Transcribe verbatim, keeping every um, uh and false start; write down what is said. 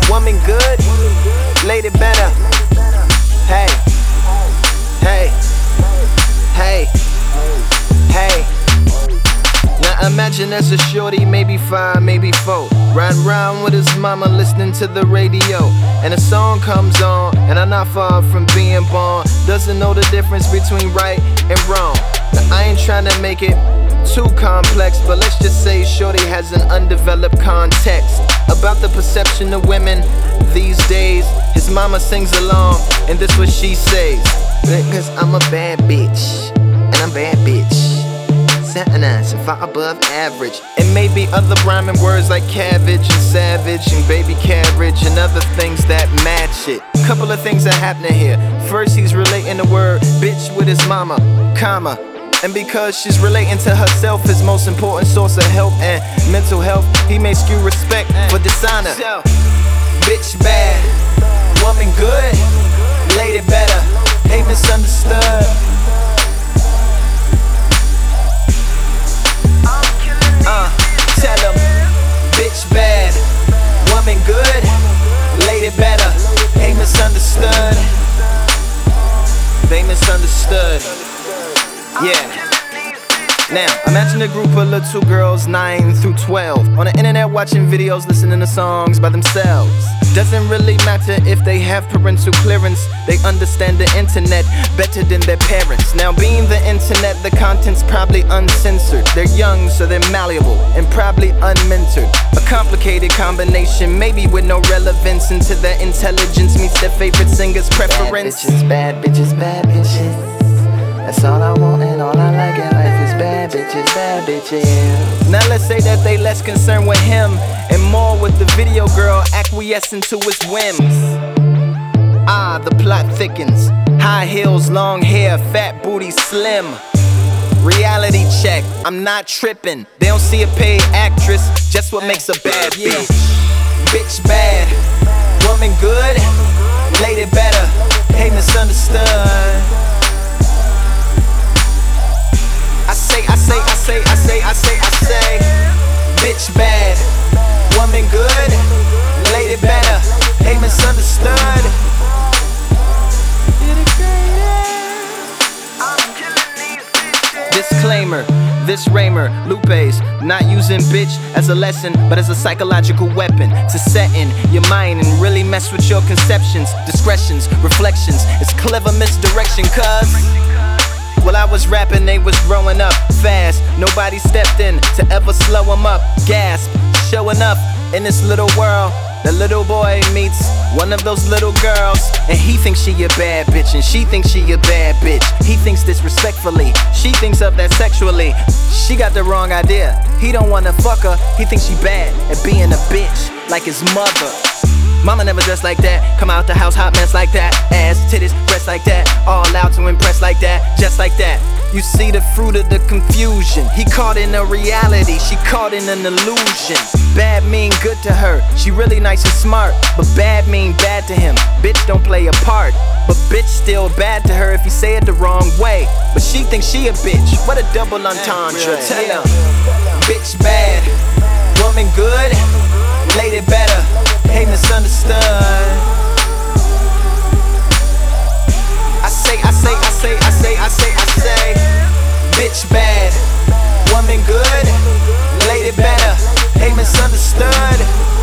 Woman good, lady better. Hey, hey, hey, hey. Now imagine there's a shorty, maybe five, maybe four, riding around with his mama listening to the radio, and a song comes on, and I'm not far from being born. Doesn't know the difference between right and wrong. Now I ain't trying to make it too complex, but let's just say shorty has an undeveloped context about the perception of women these days. His mama sings along, and this what she says: because I'm a bad bitch, and I'm bad bitch, sentence and far above average. And maybe other rhyming words like cabbage and savage and baby carriage and other things that match it. Couple of things that happening here. First, he's relating the word bitch with his mama, comma, and because she's relating to herself, his most important source of health and mental health, he may skew respect for dishonor. So, bitch bad, woman good, lady better, ain't misunderstood. Uh, tell him, bitch bad, woman good, lady better, ain't misunderstood. They misunderstood. Yeah. Now, imagine a group of little girls, nine through twelve, on the internet watching videos, listening to songs by themselves. Doesn't really matter if they have parental clearance, they understand the internet better than their parents. Now, being the internet, the content's probably uncensored. They're young, so they're malleable and probably unmentored. A complicated combination, maybe with no relevance into their intelligence meets their favorite singer's preference. Bad bitches, bad bitches, bad bitches. That's all I want and all I like in life is bad bitches, bad bitches. Now let's say that they less concerned with him and more with the video girl acquiescing to his whims. Ah, the plot thickens. High heels, long hair, fat booty, slim. Reality check, I'm not tripping. They don't see a paid actress, just what makes a bad bitch. Bitch bad, woman good, lady better, ain't misunderstood. I say, I say, I say, I say, I say, I say, bitch bad, woman good, lady better, ain't misunderstood. Disclaimer, this Raymer, Lupe's not using bitch as a lesson, but as a psychological weapon to set in your mind and really mess with your conceptions, discretions, reflections. It's clever misdirection, cuz while I was rapping, they was growing up fast. Nobody stepped in to ever slow them up. Gasp, showing up in this little world. The little boy meets one of those little girls, and he thinks she a bad bitch, and she thinks she a bad bitch. He thinks disrespectfully, she thinks of that sexually. She got the wrong idea, he don't wanna fuck her. He thinks she bad at being a bitch, like his mother. Mama never dressed like that, come out the house hot mess like that. Ass, titties, breasts like that, all out to impress like that, just like that. You see the fruit of the confusion. He caught in a reality, she caught in an illusion. Bad mean good to her, she really nice and smart, but bad mean bad to him. Bitch don't play a part, but bitch still bad to her if you say it the wrong way. But she thinks she a bitch, what a double entendre. Tell him, bitch bad, woman good, lady better, ain't misunderstood. I say, I say, I say, I say, I say, I say, bitch bad, woman good, lady better, ain't misunderstood.